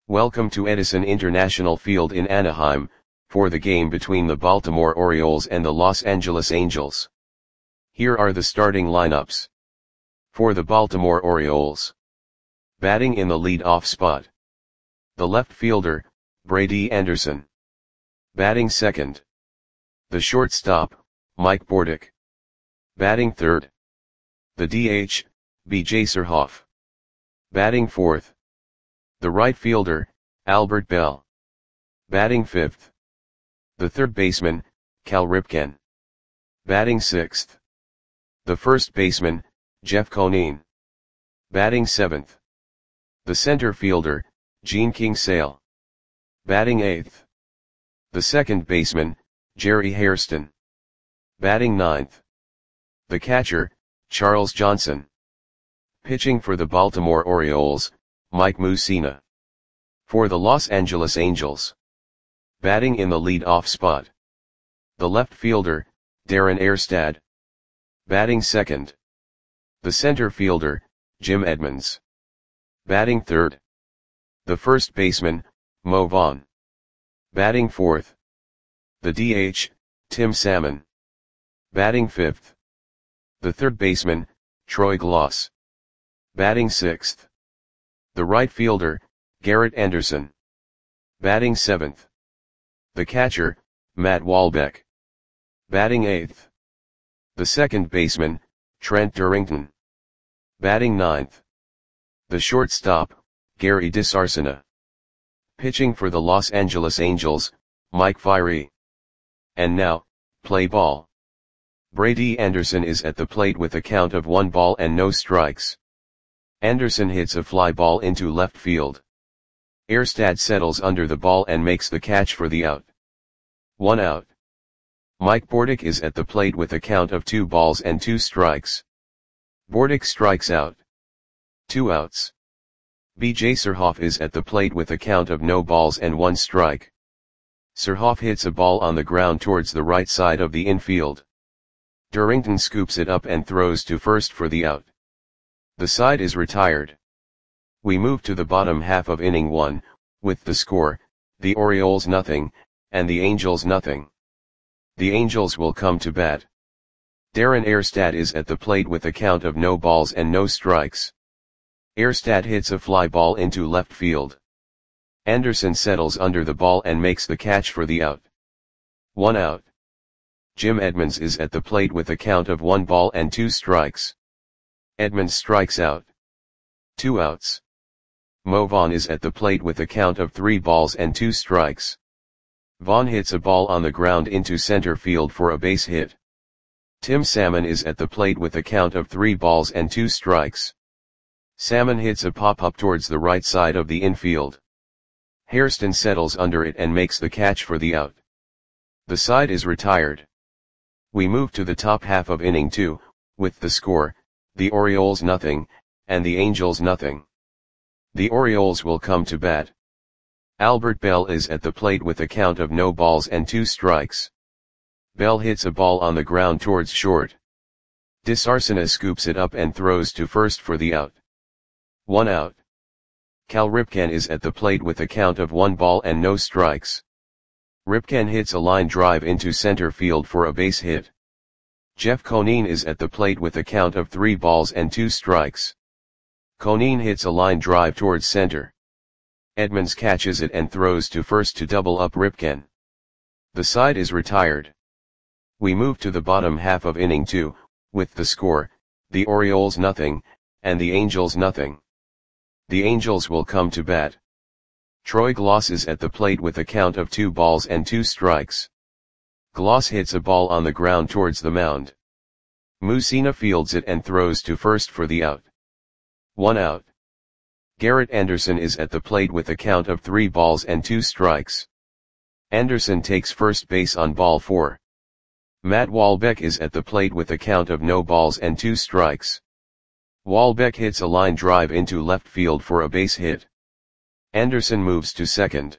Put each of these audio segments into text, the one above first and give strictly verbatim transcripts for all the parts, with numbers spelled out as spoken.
Welcome to Edison International Field in Anaheim, for the game between the Baltimore Orioles and the Los Angeles Angels. Here are the starting lineups. For the Baltimore Orioles. Batting in the lead-off spot. The left fielder, Brady Anderson. Batting second. The shortstop, Mike Bordick. Batting third. The D H, B J Surhoff. Batting fourth. The right fielder, Albert Belle. Batting fifth. The third baseman, Cal Ripken. Batting sixth. The first baseman, Jeff Conine. Batting seventh. The center fielder, Gene Kingsale. Batting eighth. The second baseman, Jerry Hairston. Batting ninth. The catcher, Charles Johnson. Pitching for the Baltimore Orioles, Mike Mussina. For the Los Angeles Angels. Batting in the lead-off spot. The left fielder, Darren Erstad. Batting second. The center fielder, Jim Edmonds. Batting third. The first baseman, Mo Vaughn. Batting fourth. The D H, Tim Salmon. Batting fifth. The third baseman, Troy Glaus. Batting sixth. The right fielder, Garrett Anderson. Batting seventh. The catcher, Matt Walbeck. Batting eighth. The second baseman, Trent Durrington. Batting ninth. The shortstop, Gary DiSarcina. Pitching for the Los Angeles Angels, Mike Firey. And now, play ball. Brady Anderson is at the plate with a count of one ball and no strikes. Anderson hits a fly ball into left field. Erstad settles under the ball and makes the catch for the out. One out. Mike Bordick is at the plate with a count of two balls and two strikes. Bordick strikes out. Two outs. B J Surhoff is at the plate with a count of no balls and one strike. Surhoff hits a ball on the ground towards the right side of the infield. Durrington scoops it up and throws to first for the out. The side is retired. We move to the bottom half of inning one, with the score, the Orioles nothing, and the Angels nothing. The Angels will come to bat. Darren Erstad is at the plate with a count of no balls and no strikes. Erstad hits a fly ball into left field. Anderson settles under the ball and makes the catch for the out. One out. Jim Edmonds is at the plate with a count of one ball and two strikes. Edmonds strikes out. Two outs. Mo Vaughn is at the plate with a count of three balls and two strikes. Vaughn hits a ball on the ground into center field for a base hit. Tim Salmon is at the plate with a count of three balls and two strikes. Salmon hits a pop-up towards the right side of the infield. Hairston settles under it and makes the catch for the out. The side is retired. We move to the top half of inning two, with the score, the Orioles nothing, and the Angels nothing. The Orioles will come to bat. Albert Belle is at the plate with a count of no balls and two strikes. Belle hits a ball on the ground towards short. DiSarcina scoops it up and throws to first for the out. One out. Cal Ripken is at the plate with a count of one ball and no strikes. Ripken hits a line drive into center field for a base hit. Jeff Conine is at the plate with a count of three balls and two strikes. Conine hits a line drive towards center. Edmonds catches it and throws to first to double up Ripken. The side is retired. We move to the bottom half of inning two, with the score, the Orioles nothing, and the Angels nothing. The Angels will come to bat. Troy Glaus is at the plate with a count of two balls and two strikes. Glaus hits a ball on the ground towards the mound. Mussina fields it and throws to first for the out. One out. Garrett Anderson is at the plate with a count of three balls and two strikes. Anderson takes first base on ball four. Matt Walbeck is at the plate with a count of no balls and two strikes. Walbeck hits a line drive into left field for a base hit. Anderson moves to second.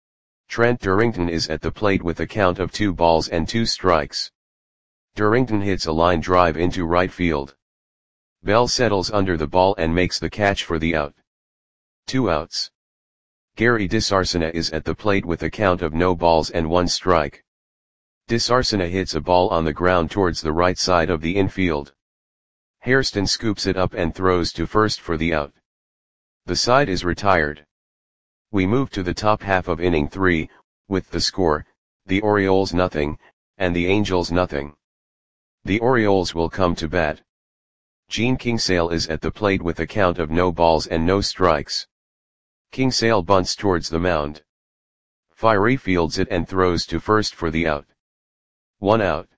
Trent Durrington is at the plate with a count of two balls and two strikes. Durrington hits a line drive into right field. Belle settles under the ball and makes the catch for the out. Two outs. Gary Disarsena is at the plate with a count of no balls and one strike. Disarsena hits a ball on the ground towards the right side of the infield. Hairston scoops it up and throws to first for the out. The side is retired. We move to the top half of inning three, with the score, the Orioles nothing, and the Angels nothing. The Orioles will come to bat. Gene Kingsale is at the plate with a count of no balls and no strikes. Kingsale bunts towards the mound. Firey fields it and throws to first for the out. One out.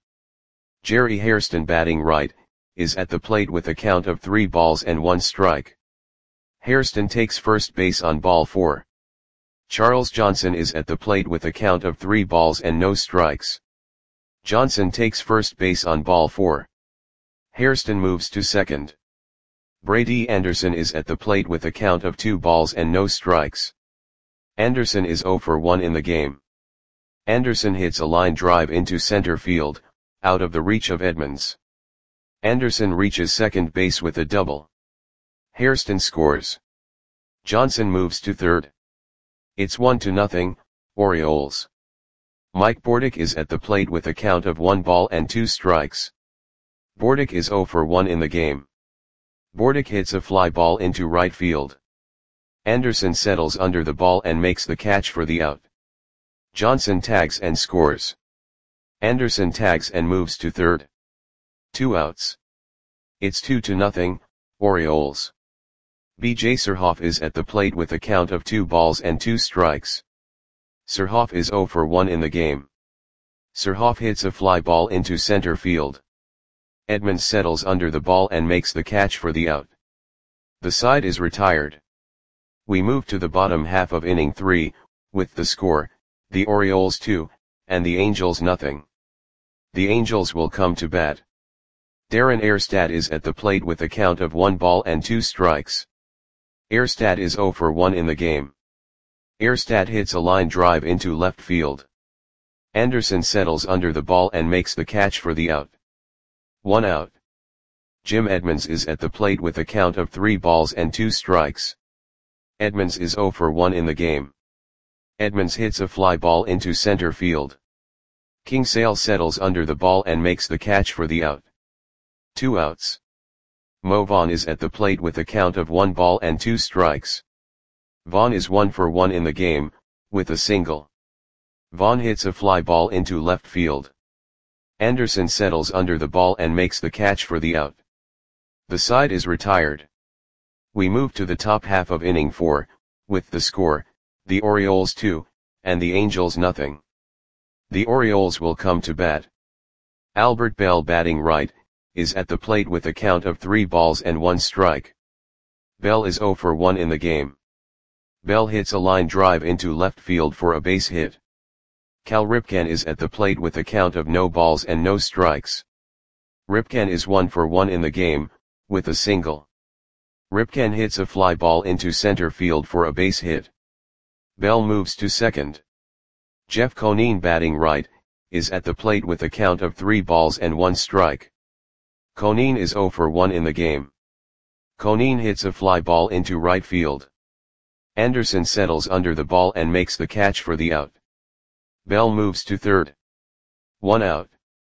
Jerry Hairston, batting right, is at the plate with a count of three balls and one strike. Hairston takes first base on ball four. Charles Johnson is at the plate with a count of three balls and no strikes. Johnson takes first base on ball four. Hairston moves to second. Brady Anderson is at the plate with a count of two balls and no strikes. Anderson is oh for one in the game. Anderson hits a line drive into center field, out of the reach of Edmonds. Anderson reaches second base with a double. Hairston scores. Johnson moves to third. It's one to nothing, Orioles. Mike Bordick is at the plate with a count of one ball and two strikes. Bordick is oh for one in the game. Bordick hits a fly ball into right field. Anderson settles under the ball and makes the catch for the out. Johnson tags and scores. Anderson tags and moves to third. Two outs. It's two to nothing, Orioles. B J Surhoff is at the plate with a count of two balls and two strikes. Surhoff is oh for one in the game. Surhoff hits a fly ball into center field. Edmonds settles under the ball and makes the catch for the out. The side is retired. We move to the bottom half of inning three, with the score, the Orioles two, and the Angels nothing. The Angels will come to bat. Darren Erstad is at the plate with a count of one ball and two strikes. Erstad is oh for one in the game. Erstad hits a line drive into left field. Anderson settles under the ball and makes the catch for the out. One out. Jim Edmonds is at the plate with a count of three balls and two strikes. Edmonds is oh for one in the game. Edmonds hits a fly ball into center field. Kingsale settles under the ball and makes the catch for the out. Two outs. Mo Vaughn is at the plate with a count of one ball and two strikes. Vaughn is one for one in the game, with a single. Vaughn hits a fly ball into left field. Anderson settles under the ball and makes the catch for the out. The side is retired. We move to the top half of inning four, with the score, the Orioles two, and the Angels nothing. The Orioles will come to bat. Albert Bell, batting right, is at the plate with a count of three balls and one strike. Bell is oh for one in the game. Bell hits a line drive into left field for a base hit. Cal Ripken is at the plate with a count of no balls and no strikes. Ripken is one for one in the game, with a single. Ripken hits a fly ball into center field for a base hit. Bell moves to second. Jeff Conine, batting right, is at the plate with a count of three balls and one strike. Conine is oh for one in the game. Conine hits a fly ball into right field. Anderson settles under the ball and makes the catch for the out. Bell moves to third. One out.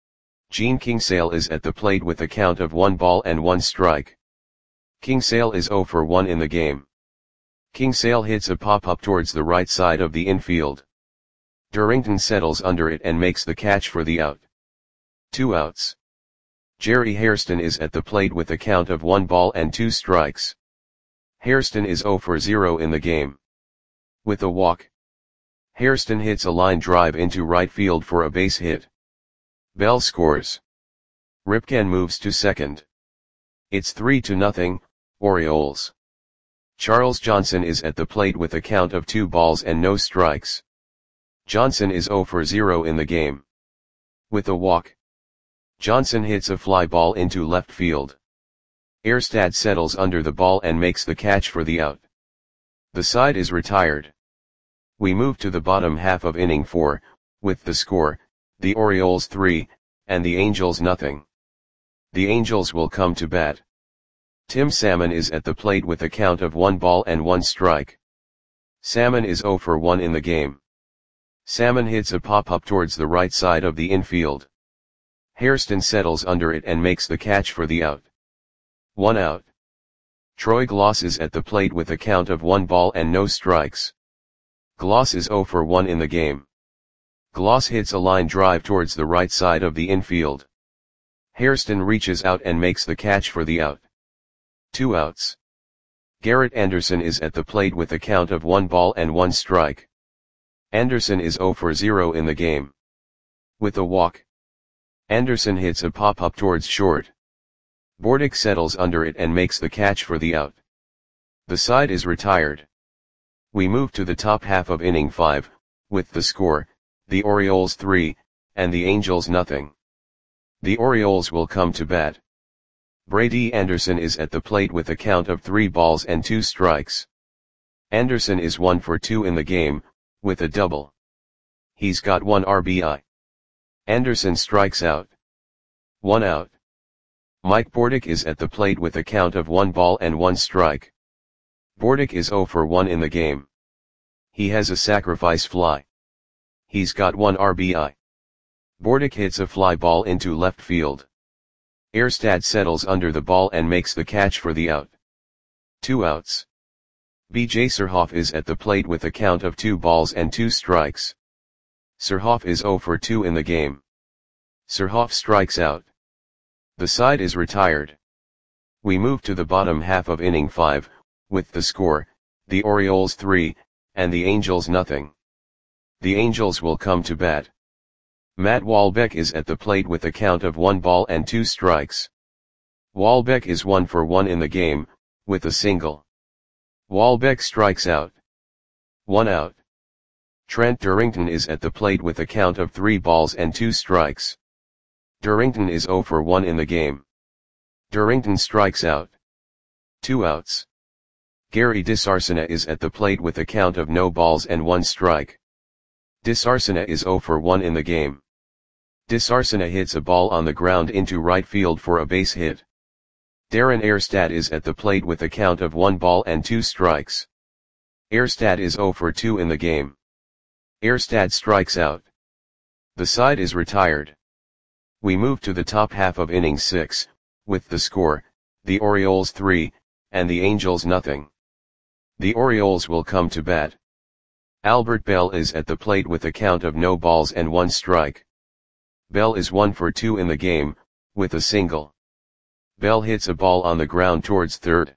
Gene Kingsale is at the plate with a count of one ball and one strike. Kingsale is oh for one in the game. Kingsale hits a pop-up towards the right side of the infield. Durrington settles under it and makes the catch for the out. Two outs. Jerry Hairston is at the plate with a count of one ball and two strikes. Hairston is oh for zero in the game. With a walk. Hairston hits a line drive into right field for a base hit. Bell scores. Ripken moves to second. It's three to nothing, Orioles. Charles Johnson is at the plate with a count of two balls and no strikes. Johnson is oh for zero in the game. With a walk. Johnson hits a fly ball into left field. Erstad settles under the ball and makes the catch for the out. The side is retired. We move to the bottom half of inning four, with the score, the Orioles three, and the Angels nothing. The Angels will come to bat. Tim Salmon is at the plate with a count of one ball and one strike. Salmon is zero for one in the game. Salmon hits a pop-up towards the right side of the infield. Hairston settles under it and makes the catch for the out. One out. Troy Gloss is at the plate with a count of one ball and no strikes. Gloss is zero for one in the game. Gloss hits a line drive towards the right side of the infield. Hairston reaches out and makes the catch for the out. Two outs. Garrett Anderson is at the plate with a count of one ball and one strike. Anderson is zero for zero in the game. With a walk, Anderson hits a pop-up towards short. Bordick settles under it and makes the catch for the out. The side is retired. We move to the top half of inning five, with the score, the Orioles three, and the Angels nothing. The Orioles will come to bat. Brady Anderson is at the plate with a count of three balls and two strikes. Anderson is one for two in the game, with a double. He's got one R B I. Anderson strikes out. One out. Mike Bordick is at the plate with a count of one ball and one strike. Bordick is zero for one in the game. He has a sacrifice fly. He's got one R B I. Bordick hits a fly ball into left field. Erstad settles under the ball and makes the catch for the out. Two outs. B J Surhoff is at the plate with a count of two balls and two strikes. Surhoff is zero for two in the game. Surhoff strikes out. The side is retired. We move to the bottom half of inning five, with the score, the Orioles three, and the Angels nothing. The Angels will come to bat. Matt Walbeck is at the plate with a count of one ball and two strikes. Walbeck is one for one in the game, with a single. Walbeck strikes out. One out. Trent Durrington is at the plate with a count of three balls and two strikes. Durrington is zero for one in the game. Durrington strikes out. Two outs. Gary DeSarcina is at the plate with a count of no balls and one strike. DeSarcina is zero for one in the game. DeSarcina hits a ball on the ground into right field for a base hit. Darren Erstad is at the plate with a count of one ball and two strikes. Erstad is zero for two in the game. Erstad strikes out. The side is retired. We move to the top half of inning six, with the score, the Orioles three, and the Angels nothing. The Orioles will come to bat. Albert Bell is at the plate with a count of no balls and one strike. Bell is one for two in the game, with a single. Bell hits a ball on the ground towards third.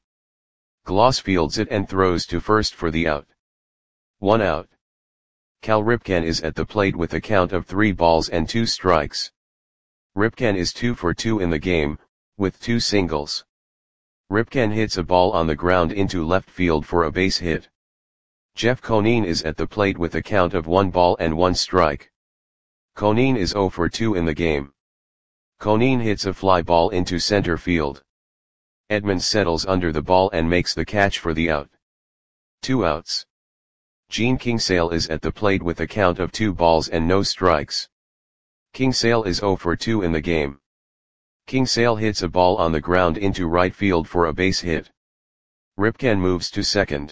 Gloss fields it and throws to first for the out. One out. Cal Ripken is at the plate with a count of three balls and two strikes. Ripken is two for two in the game, with two singles. Ripken hits a ball on the ground into left field for a base hit. Jeff Conine is at the plate with a count of one ball and one strike. Conine is zero for two in the game. Conine hits a fly ball into center field. Edmonds settles under the ball and makes the catch for the out. Two outs. Gene Kingsale is at the plate with a count of two balls and no strikes. Kingsale is zero for two in the game. Kingsale hits a ball on the ground into right field for a base hit. Ripken moves to second.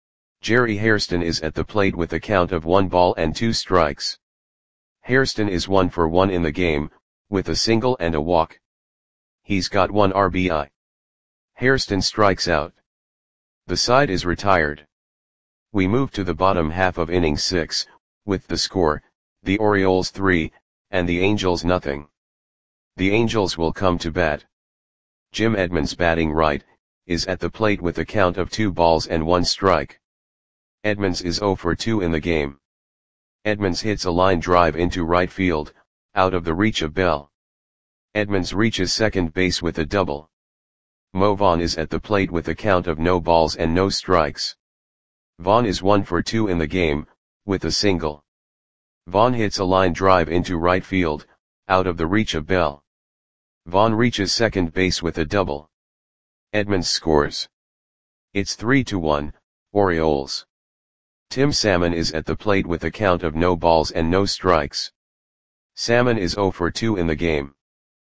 Jerry Hairston is at the plate with a count of one ball and two strikes. Hairston is one for one in the game, with a single and a walk. He's got one R B I. Hairston strikes out. The side is retired. We move to the bottom half of inning six, with the score, the Orioles three, and the Angels nothing. The Angels will come to bat. Jim Edmonds batting right, is at the plate with a count of two balls and one strike. Edmonds is zero for two in the game. Edmonds hits a line drive into right field, out of the reach of Bell. Edmonds reaches second base with a double. Mo Vaughn is at the plate with a count of no balls and no strikes. Vaughn is one for two in the game, with a single. Vaughn hits a line drive into right field, out of the reach of Bell. Vaughn reaches second base with a double. Edmonds scores. It's three to one, Orioles. Tim Salmon is at the plate with a count of no balls and no strikes. Salmon is zero for two in the game.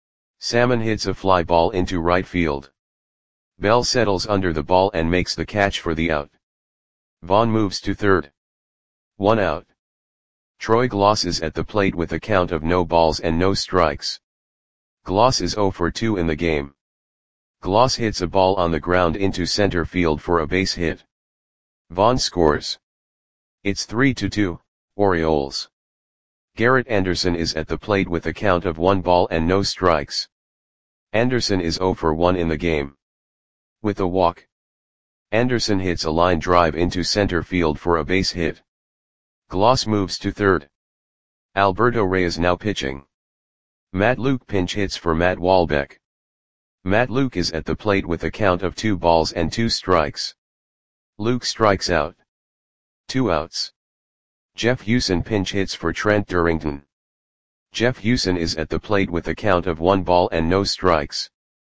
Salmon hits a fly ball into right field. Bell settles under the ball and makes the catch for the out. Vaughn moves to third. One out. Troy Gloss is at the plate with a count of no balls and no strikes. Gloss is zero for two in the game. Gloss hits a ball on the ground into center field for a base hit. Vaughn scores. It's three to two, Orioles. Garrett Anderson is at the plate with a count of one ball and no strikes. Anderson is zero for one in the game. With a walk, Anderson hits a line drive into center field for a base hit. Gloss moves to third. Alberto Reyes now pitching. Matt Luke pinch hits for Matt Walbeck. Matt Luke is at the plate with a count of two balls and two strikes. Luke strikes out. Two outs. Jeff Hewson pinch hits for Trent Durrington. Jeff Hewson is at the plate with a count of one ball and no strikes.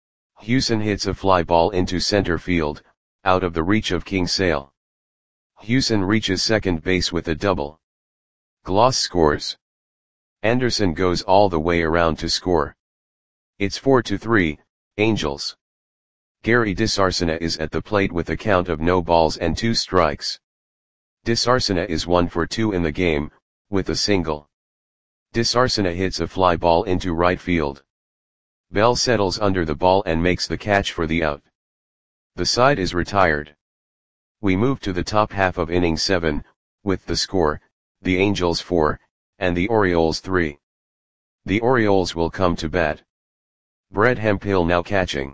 Hewson hits a fly ball into center field, out of the reach of King Sale. Hewson reaches second base with a double. Gloss scores. Anderson goes all the way around to score. It's four to three, Angels. Gary DeSarcina is at the plate with a count of no balls and two strikes. DeSarcina is one for two in the game, with a single. DeSarcina hits a fly ball into right field. Bell settles under the ball and makes the catch for the out. The side is retired. We move to the top half of inning seven, with the score, the Angels four, and the Orioles three. The Orioles will come to bat. Brett Hemphill now catching.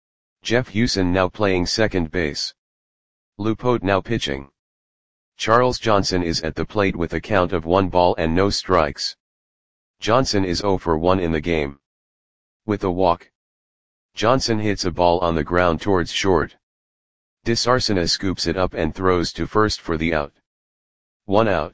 Jeff Hewson now playing second base. Lou Pote now pitching. Charles Johnson is at the plate with a count of one ball and no strikes. Johnson is zero for one in the game. With a walk, Johnson hits a ball on the ground towards short. DeSarcina scoops it up and throws to first for the out. One out.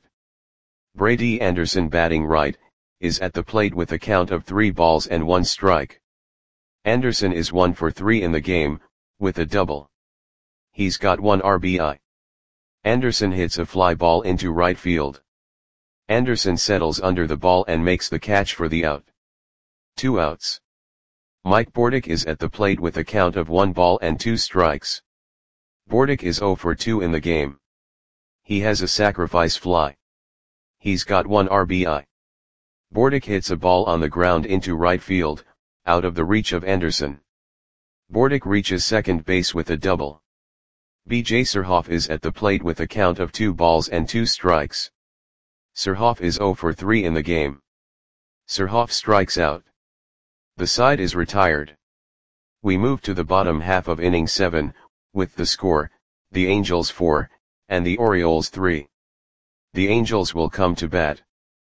Brady Anderson batting right, is at the plate with a count of three balls and one strike. Anderson is one for three in the game, with a double. He's got one R B I. Anderson hits a fly ball into right field. Anderson settles under the ball and makes the catch for the out. Two outs. Mike Bordick is at the plate with a count of one ball and two strikes. Bordick is zero for two in the game. He has a sacrifice fly. He's got one R B I. Bordick hits a ball on the ground into right field, out of the reach of Anderson. Bordick reaches second base with a double. B J Surhoff is at the plate with a count of two balls and two strikes. Surhoff is zero for three in the game. Surhoff strikes out. The side is retired. We move to the bottom half of inning seven, with the score, the Angels four, and the Orioles three. The Angels will come to bat.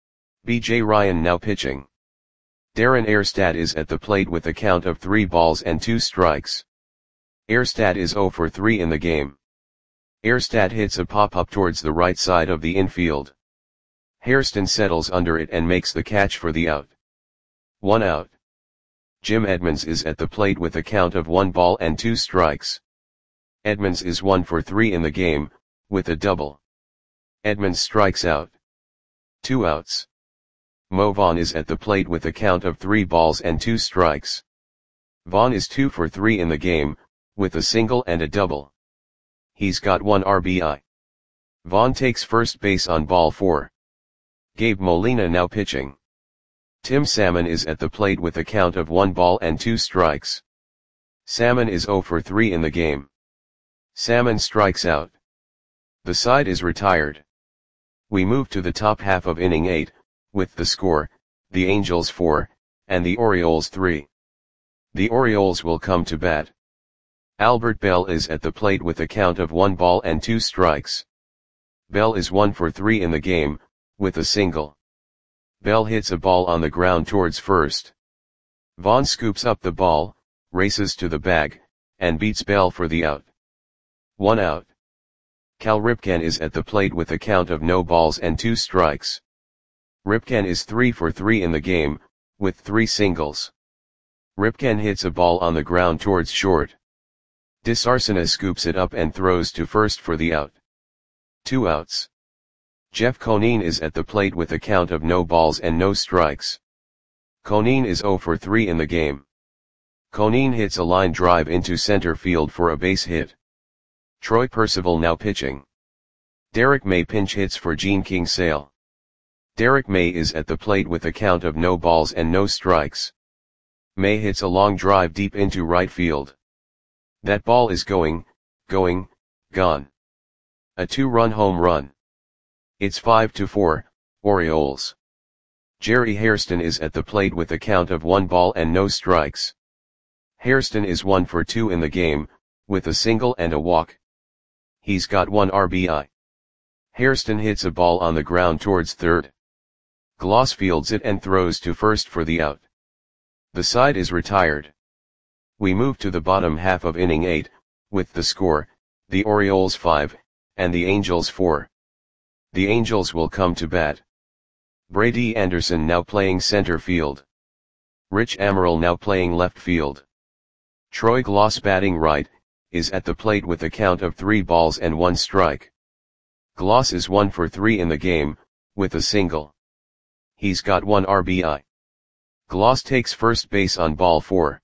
B J Ryan now pitching. Darren Erstad is at the plate with a count of three balls and two strikes. Erstad is zero for three in the game. Erstad hits a pop-up towards the right side of the infield. Hairston settles under it and makes the catch for the out. One out. Jim Edmonds is at the plate with a count of one ball and two strikes. Edmonds is one for three in the game, with a double. Edmonds strikes out. Two outs. Mo Vaughn is at the plate with a count of three balls and two strikes. Vaughn is two for three in the game, with a single and a double. He's got one R B I. Vaughn takes first base on ball four. Gabe Molina now pitching. Tim Salmon is at the plate with a count of one ball and two strikes. Salmon is zero for three in the game. Salmon strikes out. The side is retired. We move to the top half of inning eight, with the score, the Angels four, and the Orioles three. The Orioles will come to bat. Albert Bell is at the plate with a count of one ball and two strikes. Bell is one for three in the game, with a single. Bell hits a ball on the ground towards first. Vaughn scoops up the ball, races to the bag, and beats Bell for the out. One out. Cal Ripken is at the plate with a count of no balls and two strikes. Ripken is three for three in the game, with three singles. Ripken hits a ball on the ground towards short. DeSarcina scoops it up and throws to first for the out. Two outs. Jeff Conine is at the plate with a count of no balls and no strikes. Conine is zero for three in the game. Conine hits a line drive into center field for a base hit. Troy Percival now pitching. Derek May pinch hits for Gene King Sale. Derek May is at the plate with a count of no balls and no strikes. May hits a long drive deep into right field. That ball is going, going, gone. A two-run home run. It's five to four, Orioles. Jerry Hairston is at the plate with a count of one ball and no strikes. Hairston is one for two in the game, with a single and a walk. He's got one R B I. Hairston hits a ball on the ground towards third. Gloss fields it and throws to first for the out. The side is retired. We move to the bottom half of inning eight, with the score, the Orioles five, and the Angels four. The Angels will come to bat. Brady Anderson now playing center field. Rich Amaral now playing left field. Troy Gloss batting right, is at the plate with a count of three balls and one strike. Gloss is one for three in the game, with a single. He's got one R B I. Gloss takes first base on ball four.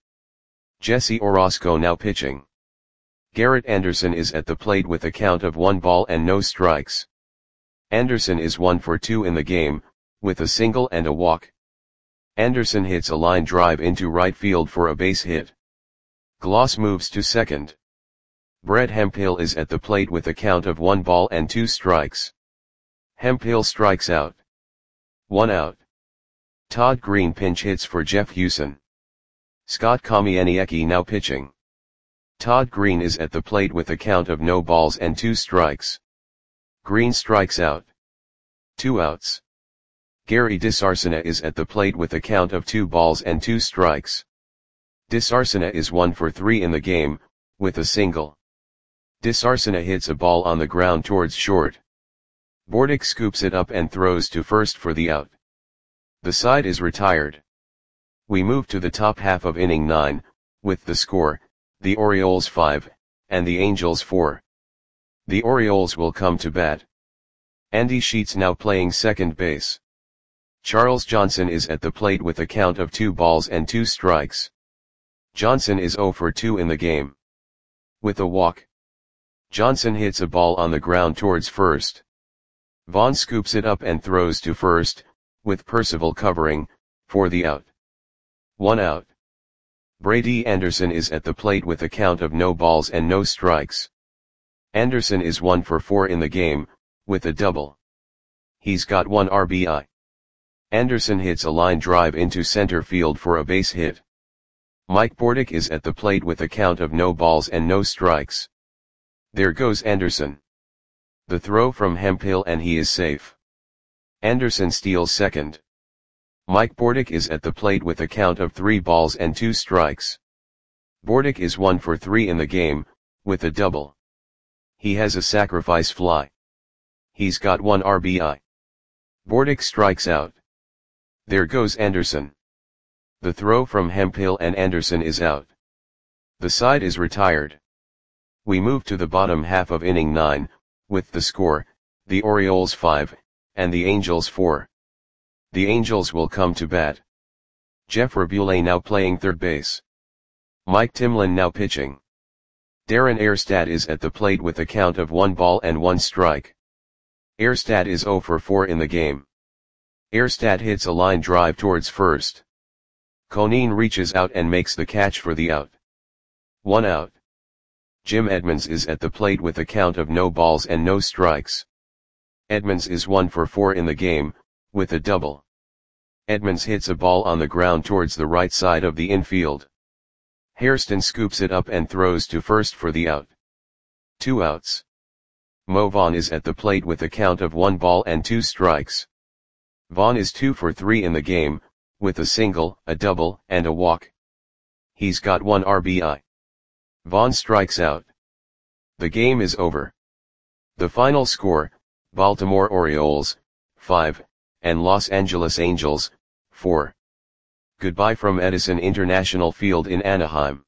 Jesse Orosco now pitching. Garrett Anderson is at the plate with a count of one ball and no strikes. Anderson is one for two in the game, with a single and a walk. Anderson hits a line drive into right field for a base hit. Gloss moves to second. Brett Hemphill is at the plate with a count of one ball and two strikes. Hemphill strikes out. One out. Todd Green pinch hits for Jeff Hewson. Scott Kamieniecki now pitching. Todd Green is at the plate with a count of no balls and two strikes. Green strikes out. Two outs. Gary DeSarcina is at the plate with a count of two balls and two strikes. DeSarcina is one for three in the game, with a single. DeSarcina hits a ball on the ground towards short. Bordick scoops it up and throws to first for the out. The side is retired. We move to the top half of inning nine, with the score, the Orioles five, and the Angels four. The Orioles will come to bat. Andy Sheets now playing second base. Charles Johnson is at the plate with a count of two balls and two strikes. Johnson is zero for two in the game. With a walk. Johnson hits a ball on the ground towards first. Vaughn scoops it up and throws to first, with Percival covering, for the out. One out. Brady Anderson is at the plate with a count of no balls and no strikes. Anderson is one for four in the game, with a double. He's got one R B I. Anderson hits a line drive into center field for a base hit. Mike Bordick is at the plate with a count of no balls and no strikes. There goes Anderson. The throw from Hemphill and he is safe. Anderson steals second. Mike Bordick is at the plate with a count of three balls and two strikes. Bordick is one for three in the game, with a double. He has a sacrifice fly. He's got one R B I. Bordick strikes out. There goes Anderson. The throw from Hemphill and Anderson is out. The side is retired. We move to the bottom half of inning nine, with the score, the Orioles five, and the Angels four. The Angels will come to bat. Jeff Rabule now playing third base. Mike Timlin now pitching. Darren Erstad is at the plate with a count of one ball and one strike. Erstad is zero for four in the game. Erstad hits a line drive towards first. Conine reaches out and makes the catch for the out. One out. Jim Edmonds is at the plate with a count of no balls and no strikes. Edmonds is one for four in the game, with a double. Edmonds hits a ball on the ground towards the right side of the infield. Hairston scoops it up and throws to first for the out. Two outs. Mo Vaughn is at the plate with a count of one ball and two strikes. Vaughn is two for three in the game, with a single, a double, and a walk. He's got one R B I. Vaughn strikes out. The game is over. The final score, Baltimore Orioles, five, and Los Angeles Angels, four. Goodbye from Edison International Field in Anaheim.